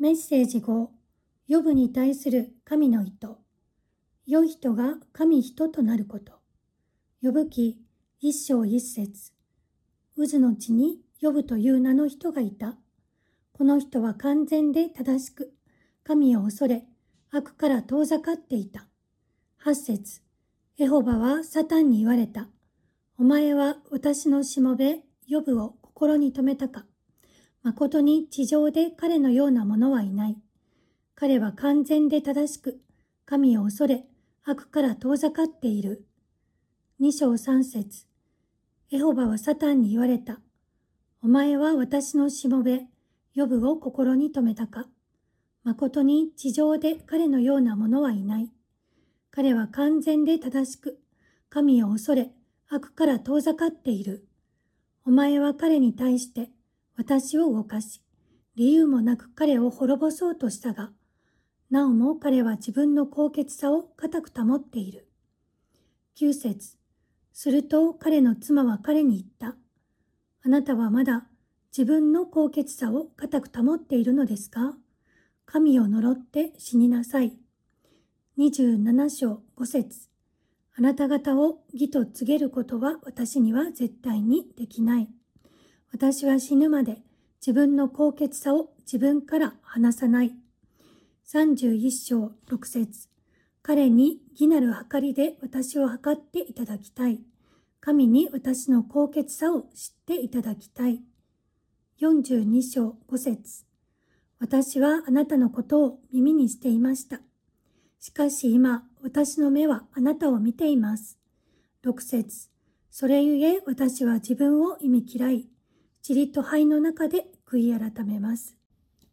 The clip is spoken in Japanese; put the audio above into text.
メッセージ5、ヨブに対する神の意図。良い人が神人となること。ヨブ記1章1節。ウズの地にヨブという名の人がいた。この人は完全で正しく、神を恐れ、悪から遠ざかっていた。8節。エホバはサタンに言われた。お前は私のしもべ、ヨブを心に留めたか。誠に地上で彼のような者はいない。彼は完全で正しく、神を恐れ、悪から遠ざかっている。2章3節。エホバはサタンに言われた。お前は私のしもべ、ヨブを心に留めたか。誠に地上で彼のような者はいない。彼は完全で正しく、神を恐れ、悪から遠ざかっている。お前は彼に対して、私を動かし、理由もなく彼を滅ぼそうとしたが、なおも彼は自分の高潔さを固く保っている。9節。すると彼の妻は彼に言った。あなたはまだ自分の高潔さを固く保っているのですか？神を呪って死になさい。27章5節。あなた方を義と告げることは私には絶対にできない。私は死ぬまで自分の高潔さを自分から離さない。31章6節。彼に義なる計りで私を計っていただきたい。神に私の高潔さを知っていただきたい。42章5節。私はあなたのことを耳にしていました。しかし今、私の目はあなたを見ています。6節。それゆえ私は自分を忌み嫌い、塵と灰の中で悔い改めます。